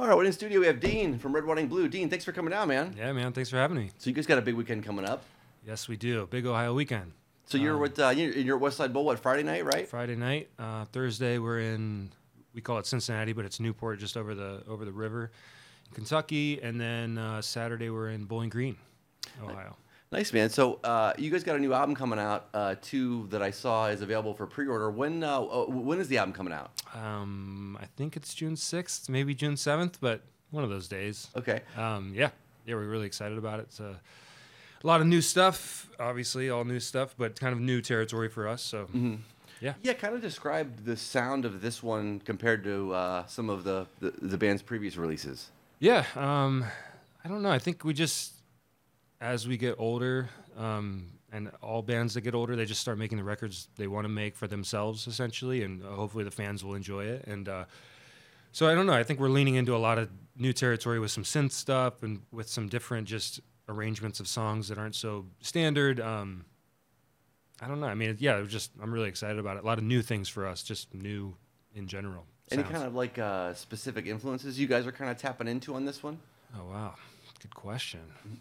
All right, we're in the studio. We have Dean from Red, White, and Blue. Dean, thanks for coming down, man. Yeah, man. Thanks for having me. So you guys got a big weekend coming up. Yes, we do. Big Ohio weekend. So you're at West Side Bowl, what, Friday night, right? Friday night. Thursday, we're in, we call it Cincinnati, but it's Newport, just over the river in Kentucky. And then Saturday, we're in Bowling Green, Ohio. Nice, man. So you guys got a new album coming out, too, that I saw is available for pre-order. When is the album coming out? I think it's June 6th, maybe June 7th, but one of those days. Okay. Yeah, we're really excited about it. It's a lot of new stuff, obviously, all new stuff, but kind of new territory for us. So, yeah. Yeah, kind of describe the sound of this one compared to some of the band's previous releases. Yeah, I don't know. I think we just, as we get older, and all bands that get older, they just start making the records they want to make for themselves, essentially, and hopefully the fans will enjoy it. And so I don't know. I think we're leaning into a lot of new territory with some synth stuff and with some different just arrangements of songs that aren't so standard. I don't know. I mean, yeah, I'm really excited about it. A lot of new things for us, just new in general. Any sounds. kind of like specific influences you guys are kind of tapping into on this one? Oh, wow. Good question.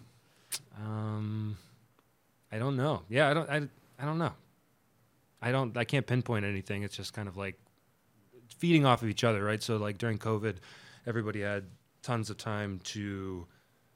I don't know. Yeah, I don't know. I can't pinpoint anything. It's just kind of like feeding off of each other, right? So like during COVID, everybody had tons of time to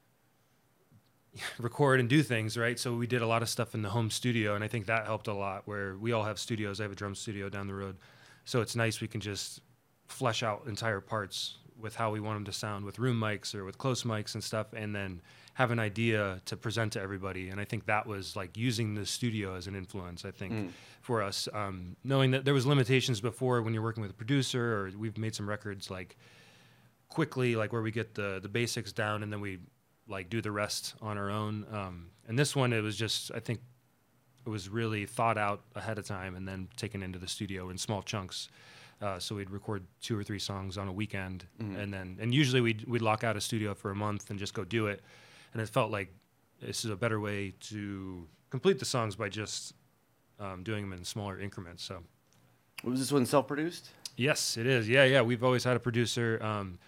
record and do things, right? So we did a lot of stuff in the home studio, and I think that helped a lot, where we all have studios. I have a drum studio down the road. So it's nice we can just flesh out entire parts with how we want them to sound with room mics or with close mics and stuff, and then have an idea to present to everybody. And I think that was like using the studio as an influence, I think, for us. Knowing that there was limitations before when you're working with a producer, or we've made some records like quickly, like where we get the basics down and then we like do the rest on our own. And this one, it was just, I think it was really thought out ahead of time and then taken into the studio in small chunks. So we'd record 2 or 3 songs on a weekend, and usually we'd lock out a studio for a month and just go do it. And it felt like this is a better way to complete the songs by just doing them in smaller increments. So, Was this one self-produced? yes, it is. Yeah. We've always had a producer.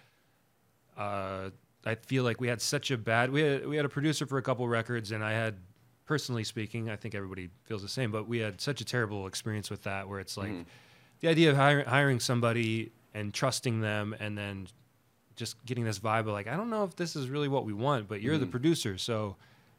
I feel like we had such a bad. We had a producer for a couple records, and I had, personally speaking, I think everybody feels the same, but we had such a terrible experience with that, where it's like the idea of hiring somebody and trusting them, and then just getting this vibe of like, I don't know if this is really what we want, but you're the producer, so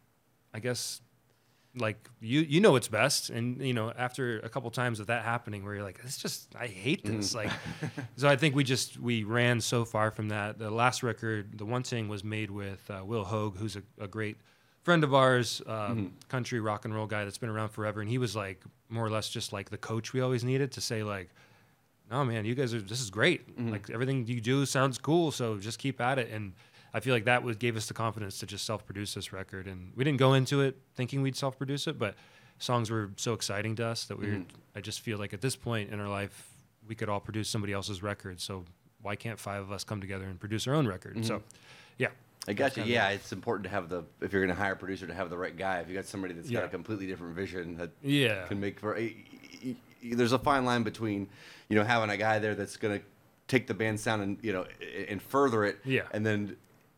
I guess like you know what's best. And after a couple times of that happening, where you're like, it's just, I hate this. Like, so I think we ran so far from that. The last record, The One Thing, was made with Will Hogue, who's a great friend of ours, country rock and roll guy that's been around forever, and he was like more or less just like the coach we always needed to say like, no, man, this is great. Like, everything you do sounds cool, so just keep at it. And I feel like that gave us the confidence to just self-produce this record. And we didn't go into it thinking we'd self-produce it, but songs were so exciting to us that I just feel like at this point in our life, we could all produce somebody else's record. So why can't 5 of us come together and produce our own record? So, yeah. I got you. Yeah, it's important to have if you're going to hire a producer, to have the right guy. If you got somebody that's got a completely different vision that can make for there's a fine line between, having a guy there that's going to take the band sound and, and further it. Yeah. And then,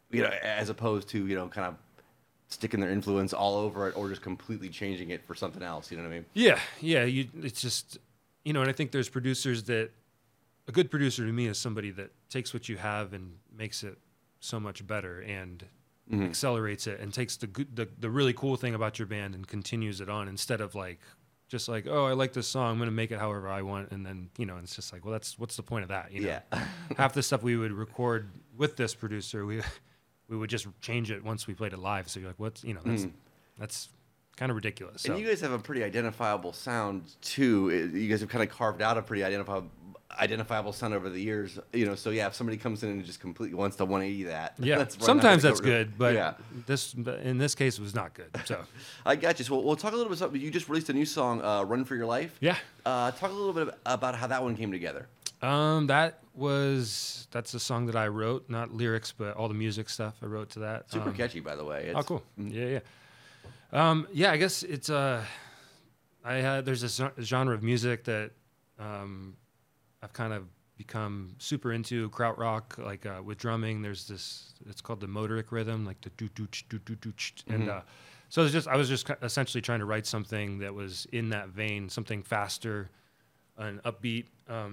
as opposed to, kind of sticking their influence all over it or just completely changing it for something else. You know what I mean? Yeah. It's just, and I think there's producers that, a good producer to me is somebody that takes what you have and makes it so much better and accelerates it and takes the really cool thing about your band and continues it on, instead of like, just like, oh, I like this song, I'm going to make it however I want. And then, it's just like, well, what's the point of that? Yeah. Half the stuff we would record with this producer, we would just change it once we played it live. So you're like, that's kind of ridiculous. And you guys have a pretty identifiable sound too. You guys have kind of carved out a pretty identifiable sound over the years. So yeah, if somebody comes in and just completely wants to 180 that, sometimes that's good, but in this case, it was not good. So I got you. So we'll talk a little bit about, you just released a new song, "Run for Your Life." Yeah. Talk a little bit about how that one came together. That's a song that I wrote, not lyrics, but all the music stuff I wrote to that. Super catchy, by the way. Oh, cool. Yeah. I guess it's there's a genre of music that I've kind of become super into krautrock, like with drumming. There's this, it's called the Motorik rhythm, like the do do do do do, and so I was just essentially trying to write something that was in that vein, something faster and upbeat,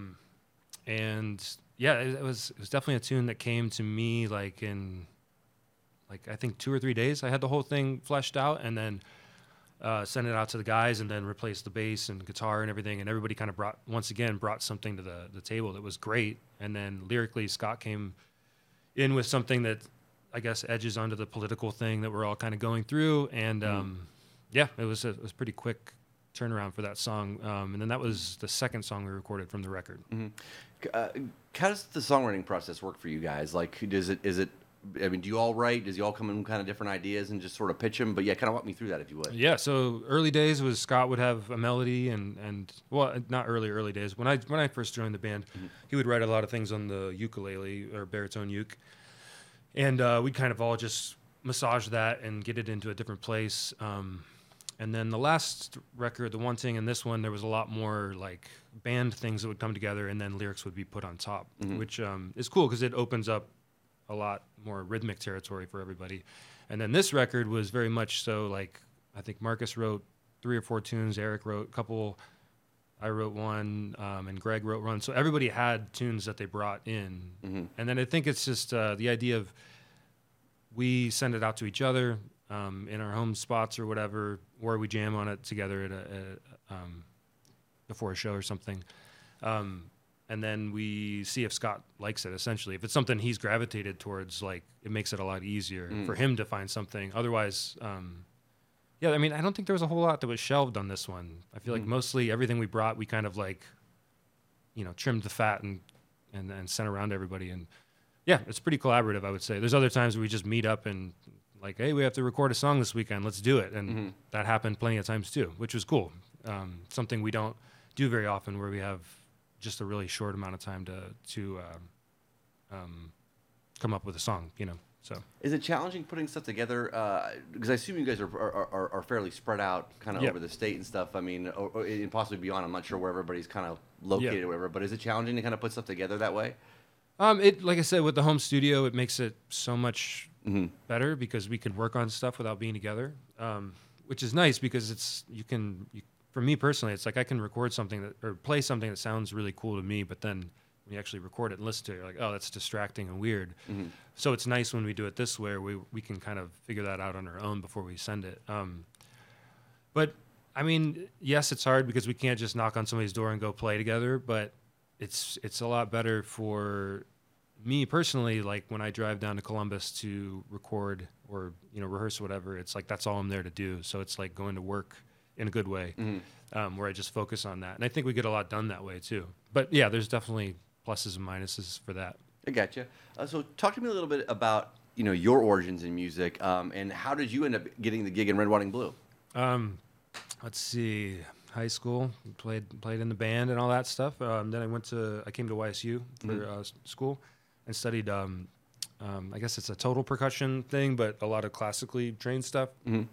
and yeah, it was definitely a tune that came to me like in I think 2 or 3 days. I had the whole thing fleshed out, and then sent it out to the guys, and then replaced the bass and guitar and everything. And everybody kind of brought something to the table that was great. And then lyrically, Scott came in with something that I guess edges onto the political thing that we're all kind of going through. And yeah, it was pretty quick turnaround for that song. And then that was the second song we recorded from the record. How does the songwriting process work for you guys? Like, is it I mean, do you all write? Does you all come in with kind of different ideas and just sort of pitch them? But yeah, kind of walk me through that if you would. Yeah. So early days was Scott would have a melody and well, not early days. When I first joined the band, he would write a lot of things on the ukulele or baritone uke, and we'd kind of all just massage that and get it into a different place. And then the last record, The One Thing, and this one, there was a lot more like band things that would come together, and then lyrics would be put on top, which is cool because it opens up a lot more rhythmic territory for everybody. And then this record was very much so like, I think Marcus wrote 3 or 4 tunes, Eric wrote a couple, I wrote one, and Greg wrote one. So everybody had tunes that they brought in. And then I think it's just the idea of we send it out to each other in our home spots or whatever, or we jam on it together at before a show or something. And then we see if Scott likes it, essentially. If it's something he's gravitated towards, like, it makes it a lot easier for him to find something. Otherwise, yeah, I mean, I don't think there was a whole lot that was shelved on this one. I feel like mostly everything we brought, we kind of, like, you know, trimmed the fat and sent around to everybody. And, yeah, it's pretty collaborative, I would say. There's other times where we just meet up and, like, hey, we have to record a song this weekend. Let's do it. And that happened plenty of times, too, which was cool. Something we don't do very often, where we have just a really short amount of time to come up with a song, you know. So is it challenging putting stuff together? Because I assume you guys are fairly spread out, kind of over the state and stuff. I mean, or and possibly beyond. I'm not sure where everybody's kind of located or whatever. But is it challenging to kind of put stuff together that way? It, like I said, with the home studio, it makes it so much better because we can work on stuff without being together, which is nice because for me personally, it's like I can record something or play something that sounds really cool to me, but then when you actually record it and listen to it, you're like, oh, that's distracting and weird. So it's nice when we do it this way, where we can kind of figure that out on our own before we send it. But I mean, yes, it's hard because we can't just knock on somebody's door and go play together, but it's a lot better for me personally. Like when I drive down to Columbus to record or, you know, rehearse or whatever, it's like that's all I'm there to do. So it's like going to work in a good way, where I just focus on that. And I think we get a lot done that way too. But yeah, there's definitely pluses and minuses for that. I gotcha. So talk to me a little bit about, you know, your origins in music, and how did you end up getting the gig in Red, White, and Blue? Let's see, high school, played in the band and all that stuff. Then I came to YSU for school and studied, I guess it's a total percussion thing, but a lot of classically trained stuff.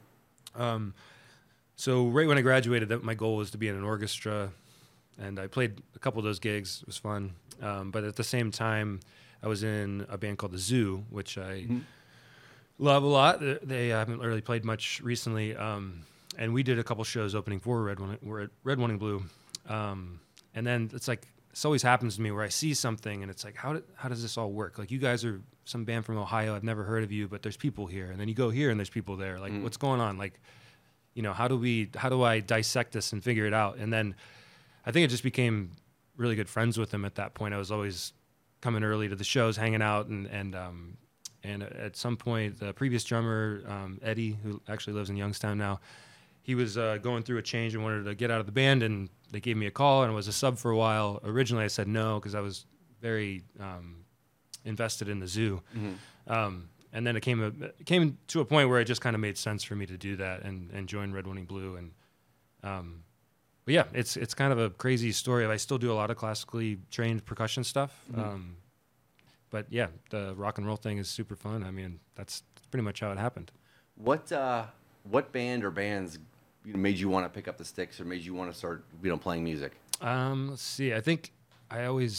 So right when I graduated, my goal was to be in an orchestra, and I played a couple of those gigs. It was fun. But at the same time, I was in a band called The Zoo, which I love a lot. They haven't really played much recently. And we did a couple shows opening for Red, White, and Blue. And then it's like, this always happens to me where I see something and it's like, how does this all work? Like, you guys are some band from Ohio. I've never heard of you, but there's people here. And then you go here and there's people there. Like, what's going on? Like, you know, how do I dissect this and figure it out? And then I think I just became really good friends with them at that point. I was always coming early to the shows, hanging out, and at some point, the previous drummer, Eddie, who actually lives in Youngstown now, he was going through a change and wanted to get out of the band, and they gave me a call, and I was a sub for a while. Originally, I said no because I was very invested in the Zoo. And then it came to a point where it just kind of made sense for me to do that and join Red, White, and Blue. And but yeah, it's kind of a crazy story. I still do a lot of classically trained percussion stuff. But yeah, the rock and roll thing is super fun. I mean, that's pretty much how it happened. What band or bands made you want to pick up the sticks or made you want to start, you know, playing music? Let's see. I think I always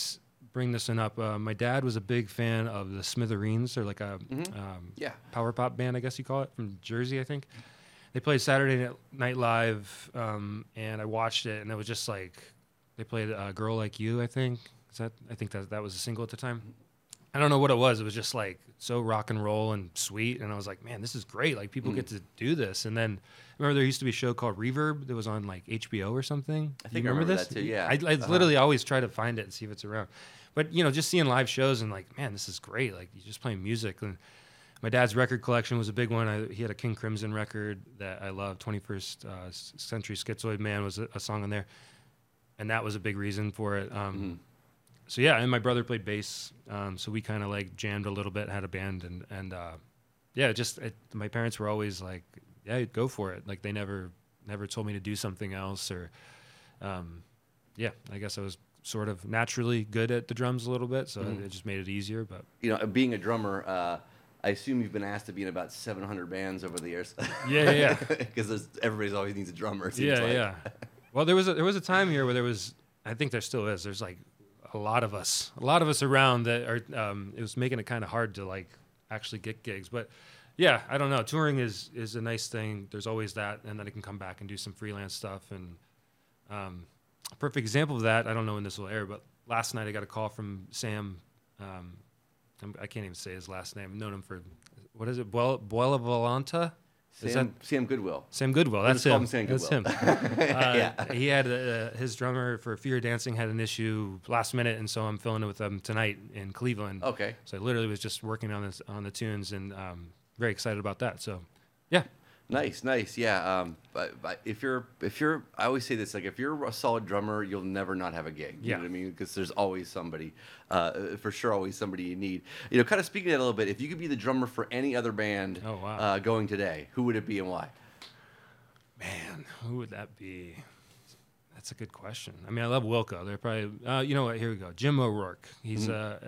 bring this one up. My dad was a big fan of the Smithereens. They're like a power pop band, I guess you call it, from Jersey, I think. They played Saturday Night Live, and I watched it, and it was just like they played "Girl Like You." I think that was a single at the time. I don't know what it was. It was just like so rock and roll and sweet, and I was like, man, this is great. Like people get to do this. And then I remember there used to be a show called Reverb that was on like HBO or something. I think I remember this? That too. Yeah, I literally always try to find it and see if it's around. But just seeing live shows and like, man, this is great. Like you're just playing music. And my dad's record collection was a big one. He had a King Crimson record that I loved. 21st Century Schizoid Man was a song on there, and that was a big reason for it. So yeah, and my brother played bass, so we kind of like jammed a little bit, had a band, and my parents were always like, yeah, go for it. Like they never told me to do something else, or I guess I was sort of naturally good at the drums a little bit, so it just made it easier. But being a drummer, I assume you've been asked to be in about 700 bands over the years. Yeah. Because everybody always needs a drummer. Yeah. Well, there was a time here where there was, I think there still is. There's like a lot of us around that are. It was making it kind of hard to like actually get gigs, but yeah, I don't know. Touring is a nice thing. There's always that, and then I can come back and do some freelance stuff. And a perfect example of that, I don't know when this will air, but last night I got a call from Sam. I can't even say his last name. I've known him for, what is it, Buela Volanta? Sam Goodwill. Sam Goodwill. That's him. Sam Goodwill. That's him. He had his drummer for Fear Dancing had an issue last minute, and so I'm filling it with them tonight in Cleveland. Okay. So I literally was just working on the tunes, and very excited about that. So, yeah. Nice. Yeah. But if you're, I always say this, like if you're a solid drummer, you'll never not have a gig. You know what I mean? Because there's always somebody, for sure, always somebody you need. Kind of speaking of that a little bit, if you could be the drummer for any other band going today, who would it be and why? Man, who would that be? That's a good question. I mean, I love Wilco. They're probably, you know what? Here we go. Jim O'Rourke. He's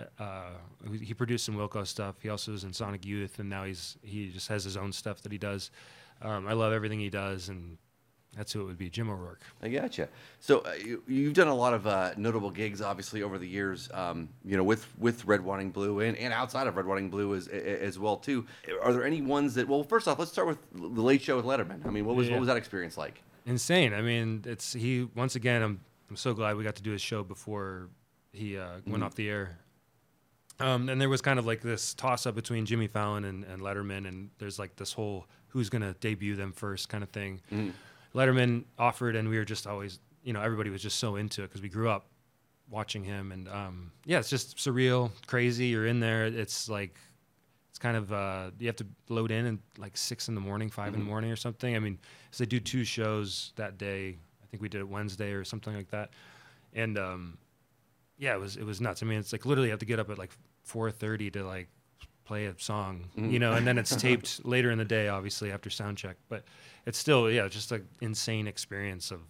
he produced some Wilco stuff. He also was in Sonic Youth, and now he just has his own stuff that he does. I love everything he does, and that's who it would be, Jim O'Rourke. I gotcha. So you've done a lot of notable gigs, obviously, over the years, with Red, White, and Blue, and outside of Red, White, and Blue as well, too. Are there any ones that, well, first off, let's start with The Late Show with Letterman. I mean, what was that experience like? Insane. I mean, once again, I'm so glad we got to do his show before he went off the air. And there was kind of like this toss-up between Jimmy Fallon and Letterman, and there's like this whole who's going to debut them first kind of thing. Letterman offered, and we were just always, everybody was just so into it because we grew up watching him. And it's just surreal, crazy. You're in there. It's like, it's kind of, you have to load in like 6 in the morning, 5 in the morning or something. I mean, so they do 2 shows that day. I think we did it Wednesday or something like that. And it was nuts. I mean, it's like literally you have to get up at like 4:30 to like play a song, and then it's taped later in the day, obviously after sound check. But it's still, just an insane experience of,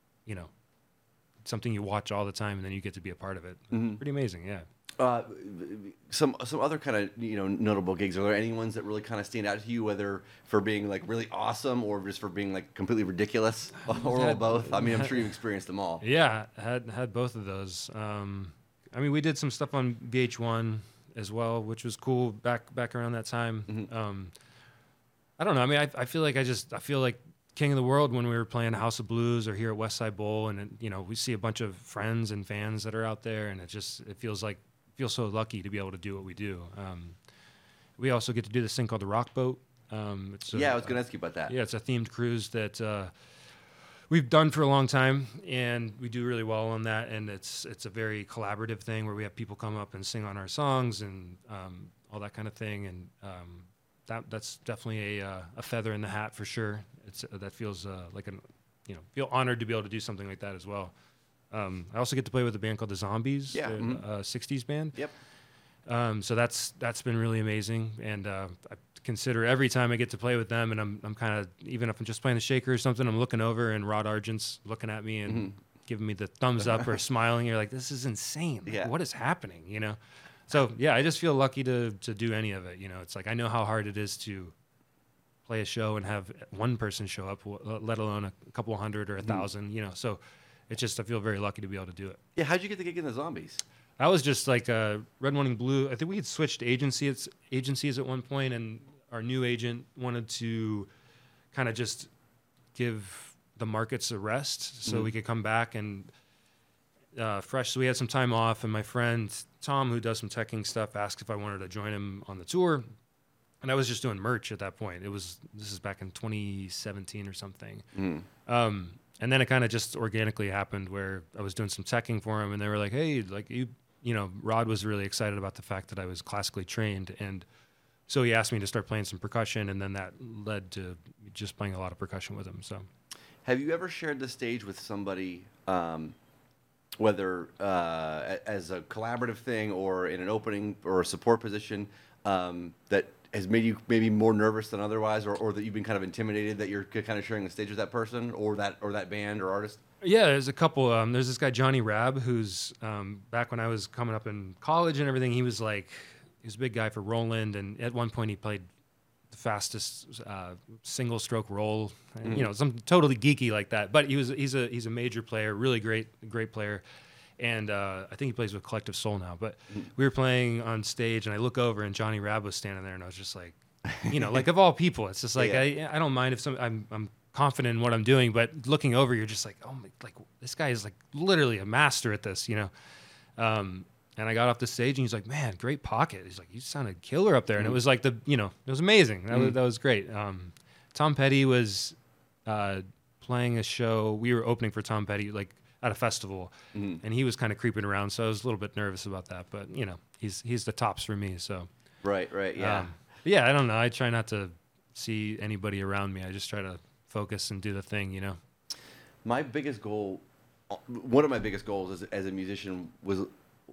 something you watch all the time and then you get to be a part of it. Pretty amazing, yeah. Some other kind of notable gigs. Are there any ones that really kind of stand out to you, whether for being like really awesome or just for being like completely ridiculous, or both? I mean, I'm sure you've experienced them all. Yeah, had both of those. I mean, we did some stuff on VH1 as well, which was cool back around that time. I don't know. I mean, I feel like I feel like king of the world when we were playing House of Blues or here at West Side Bowl, and we see a bunch of friends and fans that are out there, and it feels so lucky to be able to do what we do. We also get to do this thing called the Rock Boat. I was going to ask you about that. Yeah, it's a themed cruise that we've done for a long time, and we do really well on that. And it's a very collaborative thing where we have people come up and sing on our songs and all that kind of thing. And that's definitely a feather in the hat for sure. That feels like feel honored to be able to do something like that as well. I also get to play with a band called the Zombies, a 60s band. Yep. So that's been really amazing, and I consider every time I get to play with them, and I'm kind of, even if I'm just playing the shaker or something, I'm looking over and Rod Argent's looking at me and giving me the thumbs up or smiling. You're like, this is insane. Like, what is happening? So I just feel lucky to do any of it. It's like I know how hard it is to play a show and have one person show up, let alone a couple hundred or 1,000. So it's just, I feel very lucky to be able to do it. Yeah, how'd you get the gig in the Zombies? I was just like Red, White, and Blue. I think we had switched agencies at one point, and our new agent wanted to kind of just give the markets a rest so we could come back and fresh. So we had some time off, and my friend Tom, who does some teching stuff, asked if I wanted to join him on the tour. And I was just doing merch at that point. This is back in 2017 or something. And then it kind of just organically happened where I was doing some teching for him, and they were like, "Hey, like you know, Rod was really excited about the fact that I was classically trained, and so he asked me to start playing some percussion, and then that led to just playing a lot of percussion with him." So, have you ever shared the stage with somebody, whether as a collaborative thing or in an opening or a support position, that has made you maybe more nervous than otherwise, or that you've been kind of intimidated that you're kind of sharing the stage with that person or that band or artist? Yeah, there's a couple. There's this guy Johnny Rabb, who's back when I was coming up in college and everything. He was a big guy for Roland, and at one point he played the fastest single stroke roll, and, you know, something totally geeky like that. But he's a major player, really great player. And I think he plays with Collective Soul now. But we were playing on stage, and I look over, and Johnny Rabb was standing there, and I was just like, you know, like of all people, it's just like I don't mind if I'm confident in what I'm doing, but looking over, you're just like, oh my, like this guy is like literally a master at this, you know. And I got off the stage, and he's like, "Man, great pocket." He's like, "You sounded killer up there," and it was like it was amazing. That was great. Tom Petty was playing a show. We were opening for Tom Petty, like, at a festival, and he was kind of creeping around, so I was a little bit nervous about that. But you know, he's the tops for me. So right, yeah, yeah. I don't know. I try not to see anybody around me. I just try to focus and do the thing. You know, my biggest goal, one of my biggest goals as a musician was,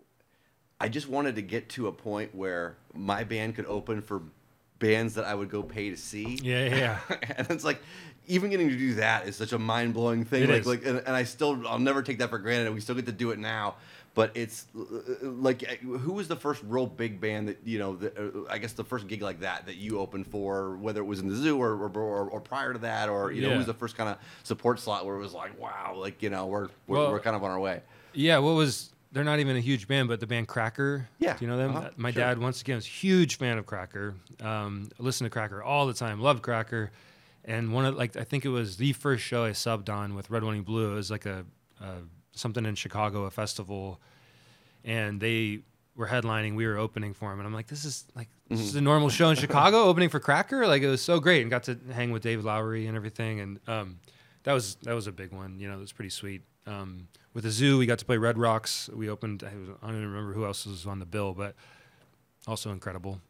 I just wanted to get to a point where my band could open for bands that I would go pay to see. Yeah. And it's like, even getting to do that is such a mind-blowing thing. And I'll never take that for granted, and we still get to do it now. But it's like, who was the first real big band that, you know, I guess the first gig like that you opened for, whether it was in the zoo or prior to that, or, you know, who was the first kind of support slot where it was like, wow, like, you know, we're kind of on our way. Yeah, they're not even a huge band, but the band Cracker. Yeah. Do you know them? My dad, once again, was a huge fan of Cracker. Listened to Cracker all the time. Loved Cracker. And I think it was the first show I subbed on with Red, White, and Blue. It was like something in Chicago, a festival. And they were headlining. We were opening for them. And I'm like, this is a normal show in Chicago, opening for Cracker? Like, it was so great. And got to hang with Dave Lowry and everything. And that was a big one. You know, it was pretty sweet. With the zoo, we got to play Red Rocks. We opened. I don't even remember who else was on the bill, but also incredible.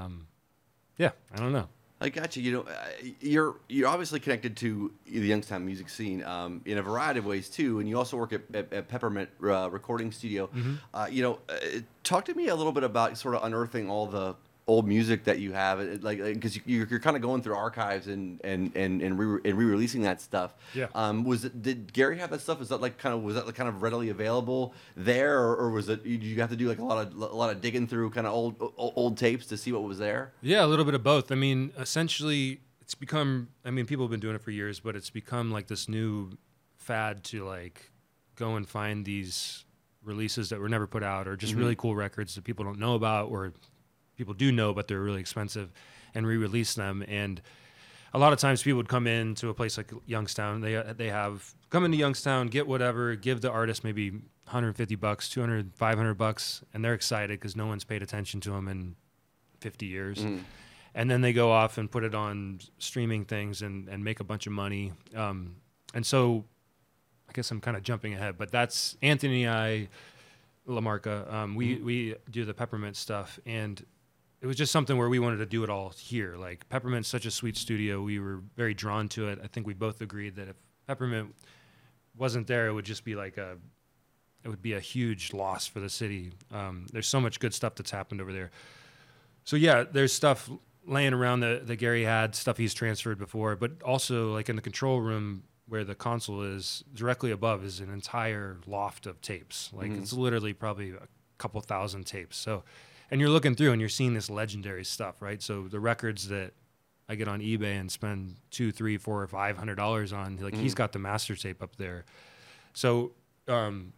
Yeah, I don't know. I got you. You know, you're obviously connected to the Youngstown music scene in a variety of ways too, and you also work at Peppermint Recording Studio. You know, talk to me a little bit about sort of unearthing all the old music that you have, because you're kind of going through archives and re-releasing that stuff. Yeah. Did Gary have that stuff? Was that kind of readily available there, or was it, did you have to do like a lot of digging through kind of old tapes to see what was there? Yeah, a little bit of both. I mean, essentially, it's become. I mean, people have been doing it for years, but it's become like this new fad to like go and find these releases that were never put out, or just really cool records that people don't know about, or people do know, but they're really expensive, and re-release them. And a lot of times people would come into a place like Youngstown. They have come into Youngstown, get whatever, give the artist maybe $150, $200, $500, and they're excited because no one's paid attention to them in 50 years. And then they go off and put it on streaming things and make a bunch of money. And so I guess I'm kind of jumping ahead, but that's Anthony and I, LaMarca. We do the Peppermint stuff, and it was just something where we wanted to do it all here. Like, Peppermint's such a sweet studio. We were very drawn to it. I think we both agreed that if Peppermint wasn't there, it would just be it would be a huge loss for the city. There's so much good stuff that's happened over there. So yeah, there's stuff laying around that Gary had, stuff he's transferred before, but also like in the control room where the console is, directly above is an entire loft of tapes. Like, it's literally probably a couple thousand tapes. So, and you're looking through and you're seeing this legendary stuff, right? So the records that I get on eBay and spend $200, $300, $400, $500 on, like, he's got the master tape up there. So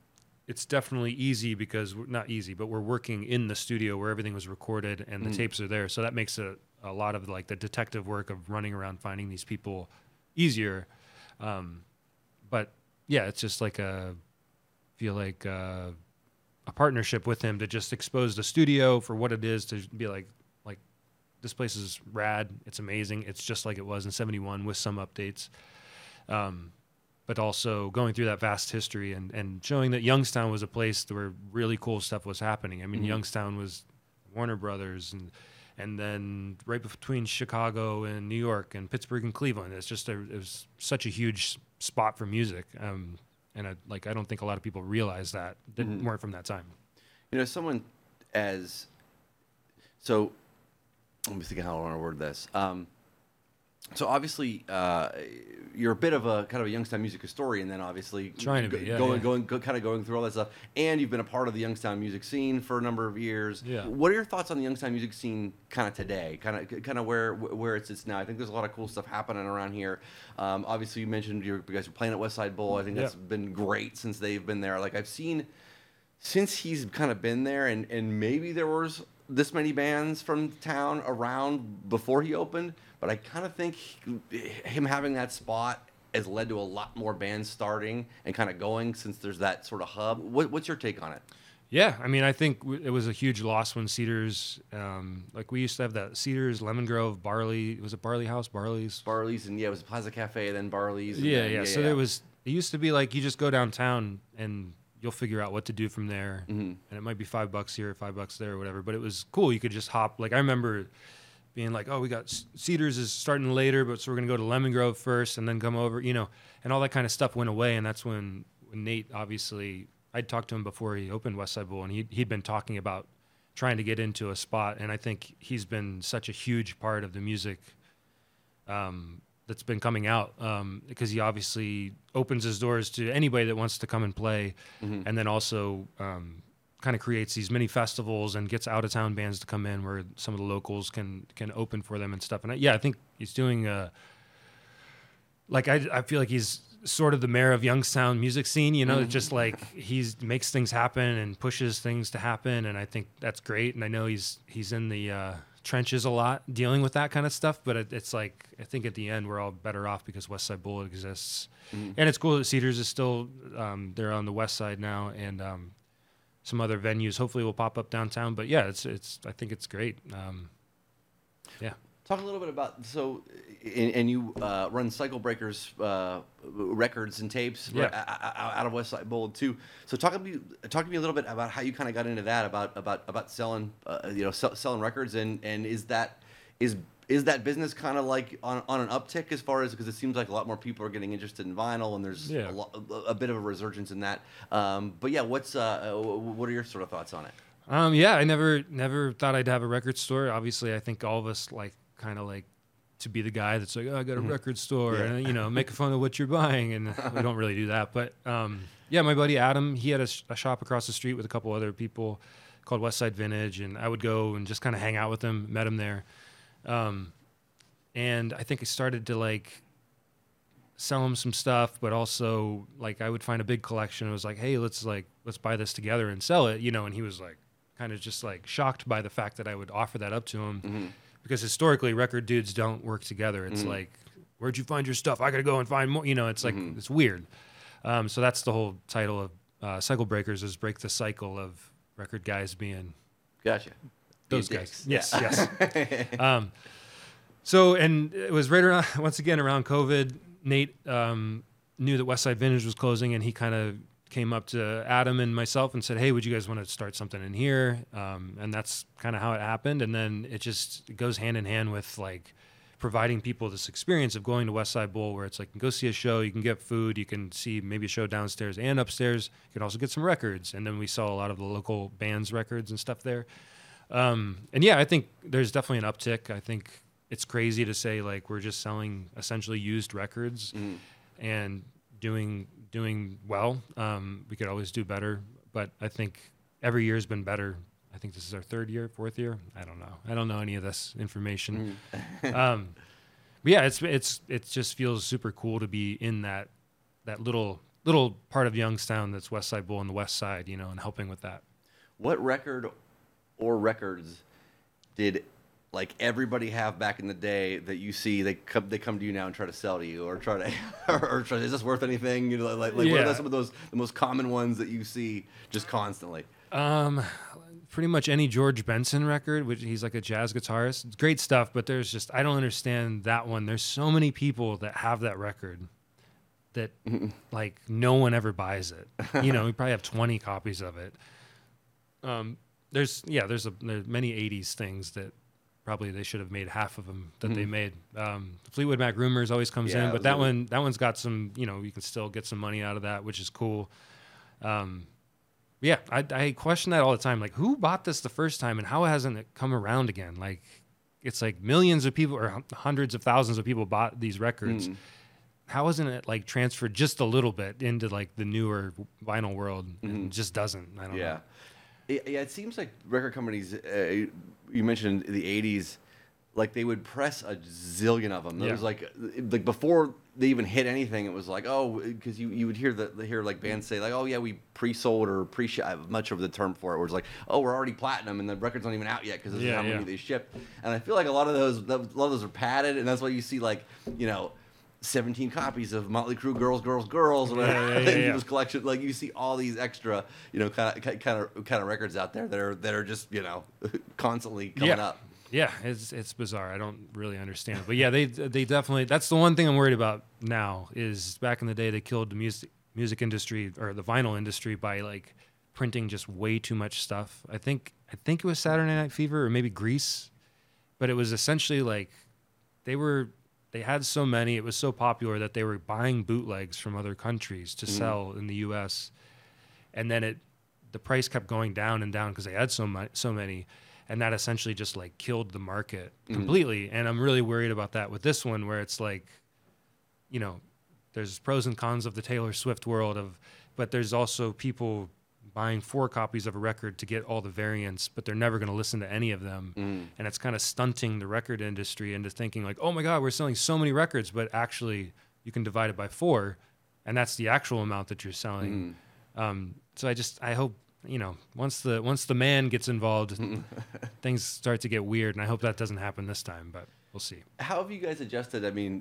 it's definitely easy because not easy, but we're working in the studio where everything was recorded and the tapes are there. So that makes a lot of like the detective work of running around finding these people easier. But yeah, it's just like a partnership with him to just expose the studio for what it is, to be like this place is rad. It's amazing. It's just like it was in 71 with some updates. But also going through that vast history and showing that Youngstown was a place where really cool stuff was happening. I mean, Youngstown was Warner Brothers, and then right between Chicago and New York and Pittsburgh and Cleveland. It's just it was such a huge spot for music. And I don't think a lot of people realize that weren't from that time. You know, someone as so. Let me think how I want to word this. So obviously, you're a bit of a kind of a Youngstown music historian, then obviously trying to be going through all that stuff, and you've been a part of the Youngstown music scene for a number of years. Yeah. What are your thoughts on the Youngstown music scene kind of today? Kind of where it sits now. I think there's a lot of cool stuff happening around here. Obviously, you mentioned you guys are playing at Westside Bowl. I think that's been great since they've been there. Like I've seen since he's kind of been there, and maybe there was this many bands from town around before he opened, but I kind of think him having that spot has led to a lot more bands starting and kind of going since there's that sort of hub. What's your take on it? Yeah, I mean, I think it was a huge loss when Cedars, like we used to have that Cedars, Lemon Grove, Barley. Was it Barley House? Barley's, and it was Plaza Cafe, then Barley's. Yeah. So it used to be like you just go downtown and you'll figure out what to do from there. And it might be $5 here, $5 there, or whatever. But it was cool. You could just hop. Like I remember being like, oh, we got Cedars is starting later, but so we're gonna go to Lemon Grove first and then come over, and all that kind of stuff went away. And that's when Nate, obviously, I'd talked to him before he opened Westside Bowl, and he'd been talking about trying to get into a spot. And I think he's been such a huge part of the music that's been coming out, because he obviously opens his doors to anybody that wants to come and play, and then also kind of creates these mini festivals and gets out of town bands to come in where some of the locals can open for them and stuff. And I think he's doing I feel like he's sort of the mayor of Youngstown music scene, just like he's makes things happen and pushes things to happen. And I think that's great. And I know he's in the trenches a lot dealing with that kind of stuff, but it's like, I think at the end we're all better off because Westside Bowl exists. And it's cool that Cedars is still, they're on the west side now, and some other venues hopefully will pop up downtown. But yeah, I think it's great. Yeah. Talk a little bit about, and you run Cycle Breakers records and tapes out of Westside Bowl too. So talk to me a little bit about how you kind of got into that, about selling selling records, and is that business kind of like on an uptick as far as, because it seems like a lot more people are getting interested in vinyl, and there's a bit of a resurgence in that. But yeah, what are your sort of thoughts on it? I never thought I'd have a record store. Obviously, I think all of us kind of like to be the guy that's like, oh, I got a record store, and make fun of what you're buying, and we don't really do that. But my buddy Adam, he had a shop across the street with a couple other people called Westside Vintage, and I would go and just kind of hang out with him, met him there. And I think I started to sell him some stuff, but also I would find a big collection. It was like, hey, let's buy this together and sell it, and he was kind of just shocked by the fact that I would offer that up to him, because historically record dudes don't work together. It's like, where'd you find your stuff? I got to go and find more, it's like, it's weird. So that's the whole title of Cycle Breakers, is break the cycle of record guys being gotcha. Those guys. Yes. So, and it was right around, once again, around COVID, Nate knew that Westside Vintage was closing, and he kind of came up to Adam and myself and said, hey, would you guys want to start something in here? And that's kind of how it happened. And then it goes hand in hand with providing people this experience of going to Westside Bowl, where it's like, you can go see a show, you can get food, you can see maybe a show downstairs and upstairs. You can also get some records. And then we saw a lot of the local bands' records and stuff there. And yeah, I think there's definitely an uptick. I think it's crazy to say we're just selling essentially used records and doing well. We could always do better, but I think every year has been better. I think this is our third year, fourth year. I don't know any of this information. But yeah, it just feels super cool to be in that little little part of Youngstown that's West Side Bowl on the west side, you know, and helping with that. What record or records did like everybody have back in the day that you see they come to you now and try to sell to you or try to or try, is this worth anything? You know, like what are some of those the most common ones that you see just constantly? Pretty much any George Benson record, which he's like a jazz guitarist. It's great stuff, but there's just I don't understand that one. There's so many people that have that record that like no one ever buys it. You know, we probably have 20 copies of it. There's many 80s things that probably they should have made half of them that they made. Fleetwood Mac Rumors always comes in, but that one's got some, you know, you can still get some money out of that, which is cool. Yeah, I question that all the time. Like, who bought this the first time and how hasn't it come around again? Like, it's like millions of people or hundreds of thousands of people bought these records. How isn't it like transferred just a little bit into like the newer vinyl world? It just doesn't. I don't know. Yeah, it seems like record companies, you mentioned the 80s, like they would press a zillion of them. It was like before they even hit anything, it was like, oh, because you would hear like bands say like, oh yeah, we pre-sold or much of the term for it, where it's like, oh, we're already platinum and the record's not even out yet because this is how many they shipped. And I feel like a lot of those are padded, and that's why you see like, you know, 17 copies of Motley Crue Girls, or whatever. This collection, like you see all these extra, you know, kind of records out there that are just, you know, constantly coming up. Yeah, it's bizarre. I don't really understand, but yeah, they definitely. That's the one thing I'm worried about now. Is back in the day they killed the music industry or the vinyl industry by like printing just way too much stuff. I think it was Saturday Night Fever or maybe Grease, but it was essentially like they had so many, it was so popular that they were buying bootlegs from other countries to sell in the U.S. And then the price kept going down and down because they had so many, and that essentially just like killed the market completely. And I'm really worried about that with this one, where it's like, you know, there's pros and cons of the Taylor Swift world but there's also people buying 4 copies of a record to get all the variants, but they're never going to listen to any of them. And it's kind of stunting the record industry into thinking like, oh my God, we're selling so many records, but actually you can divide it by 4 and that's the actual amount that you're selling. So I hope, you know, once the man gets involved, things start to get weird, and I hope that doesn't happen this time, but we'll see. How have you guys adjusted? I mean,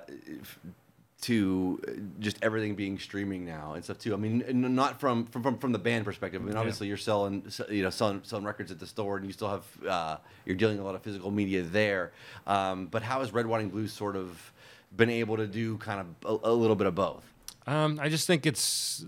to just everything being streaming now and stuff too. I mean, not from the band perspective. I mean, obviously you're selling records at the store, and you still have you're dealing with a lot of physical media there. But how has Red, White, and Blue sort of been able to do kind of a little bit of both? I just think it's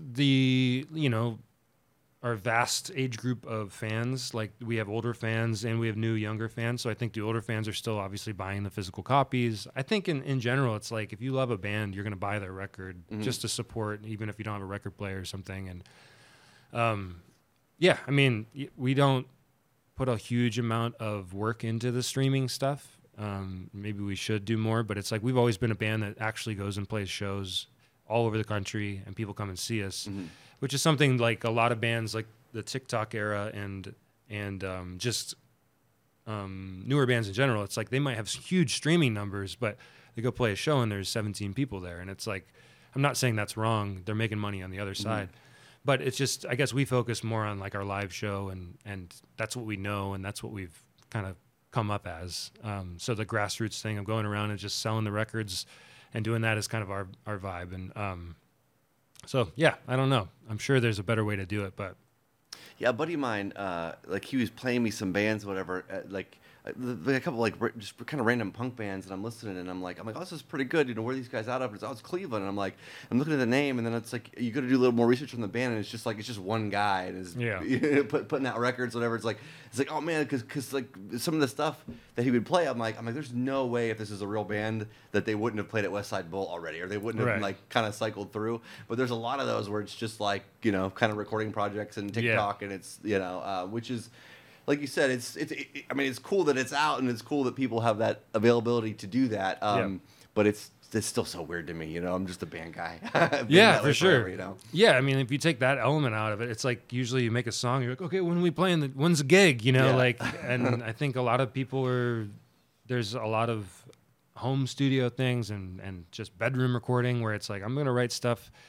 our vast age group of fans. Like, we have older fans and we have new, younger fans. So I think the older fans are still obviously buying the physical copies. I think in general, it's like if you love a band, you're going to buy their record just to support, even if you don't have a record player or something. And I mean, we don't put a huge amount of work into the streaming stuff. Maybe we should do more, but it's like we've always been a band that actually goes and plays shows all over the country, and people come and see us. Which is something like a lot of bands like the TikTok era and just newer bands in general. It's like they might have huge streaming numbers, but they go play a show and there's 17 people there. And it's like, I'm not saying that's wrong. They're making money on the other side. But it's just, I guess we focus more on like our live show, and that's what we know, and that's what we've kind of come up as. So the grassroots thing of going around and just selling the records and doing that is kind of our vibe. And so, yeah, I don't know. I'm sure there's a better way to do it, but... Yeah, a buddy of mine, like, he was playing me some bands, whatever, a couple, like, just kind of random punk bands, and I'm listening, and I'm like, oh, this is pretty good, you know, where are these guys out of? It's Cleveland, and I'm like, I'm looking at the name, and then it's like, you got to do a little more research on the band, and it's just one guy, and is putting out records, whatever. It's like, oh man, because like some of the stuff that he would play, I'm like, there's no way if this is a real band that they wouldn't have played at West Side Bowl already, or they wouldn't have like kind of cycled through. But there's a lot of those where it's just like, you know, kind of recording projects and TikTok, and it's, you know, which is, like you said, I mean, it's cool that it's out, and it's cool that people have that availability to do that. But it's still so weird to me, you know. I'm just a band guy. Yeah, for sure. Forever, you know? Yeah, I mean, if you take that element out of it, it's like usually you make a song, you're like, okay, when are we playing? When's the gig? You know, like, and I think a lot of people there's a lot of home studio things and just bedroom recording where it's like, I'm going to write stuff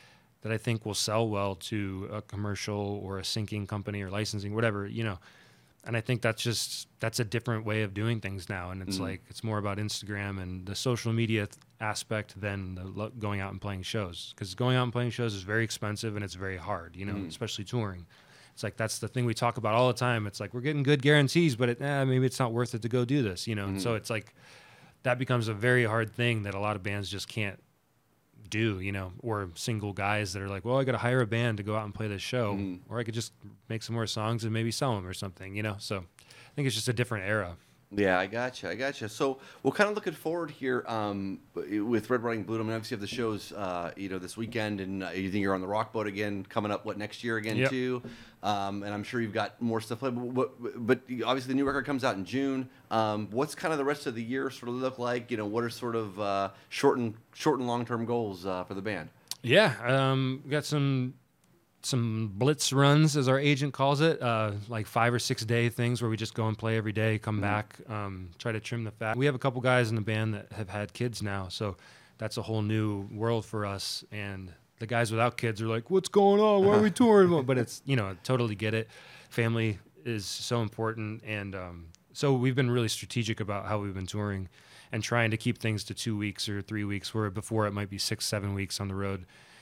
that I think will sell well to a commercial or a syncing company or licensing, whatever, you know. And I think that's a different way of doing things now. And it's like, it's more about Instagram and the social media aspect than the going out and playing shows. Because going out and playing shows is very expensive and it's very hard, you know, especially touring. It's like, that's the thing we talk about all the time. It's like, we're getting good guarantees, but maybe it's not worth it to go do this, you know? And so it's like, that becomes a very hard thing that a lot of bands just can't do, you know, or single guys that are like, well, I got to hire a band to go out and play this show, or I could just make some more songs and maybe sell them or something, you know? So I think it's just a different era. Yeah, I gotcha. So we're kind of looking forward here with Red Riding Blue. I mean, obviously you have the shows, this weekend, and you think you're on the Rock Boat again, coming up, next year again, too? And I'm sure you've got more stuff. But obviously the new record comes out in June. What's kind of the rest of the year sort of look like? You know, what are sort of short and long-term goals for the band? Yeah, we got some blitz runs, as our agent calls it, like 5 or 6 day things where we just go and play every day, come back, try to trim the fat. We have a couple guys in the band that have had kids now, so that's a whole new world for us. And the guys without kids are like, what's going on? Why are we touring? But it's, you know, I totally get it. Family is so important. And so we've been really strategic about how we've been touring and trying to keep things to 2 weeks or 3 weeks, where before it might be 6-7 weeks on the road.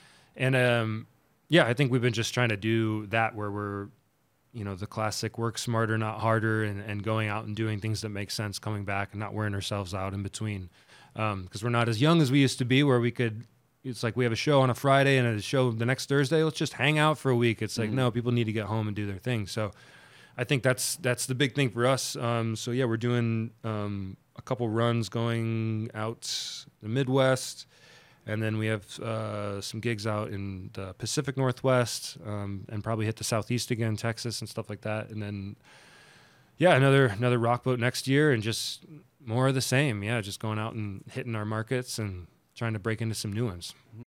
And yeah, I think we've been just trying to do that, where we're, you know, the classic work smarter, not harder, and going out and doing things that make sense, coming back and not wearing ourselves out in between. Because we're not as young as we used to be, where we could, it's like we have a show on a Friday and a show the next Thursday, let's just hang out for a week. It's like, no, people need to get home and do their thing. So I think that's the big thing for us. So yeah, we're doing a couple runs going out the Midwest. And then we have some gigs out in the Pacific Northwest, and probably hit the Southeast again, Texas and stuff like that. And then, yeah, another Rock Boat next year, and just more of the same. Yeah, just going out and hitting our markets and trying to break into some new ones.